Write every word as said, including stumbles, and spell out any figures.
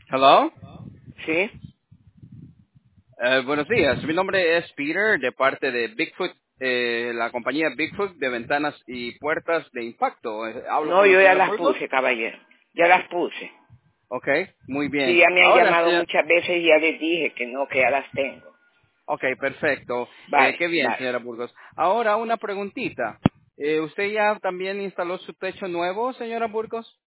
Hello. Sí. Eh, buenos días. Mi nombre es Peter de parte de Bigfoot, eh, la compañía Bigfoot de ventanas y puertas de impacto. Eh, Hablo No, con la yo ya señora las Burgos. puse, caballero. Ya las puse. Ok, muy Sí, bien. ya me han Ahora, llamado señora- muchas veces y ya les dije que no, que ya las tengo. ok, perfecto. Eh, Vale, qué bien, vale. señora Burgos. Ahora una preguntita. Eh, ¿Usted ya también instaló su techo nuevo, señora Burgos?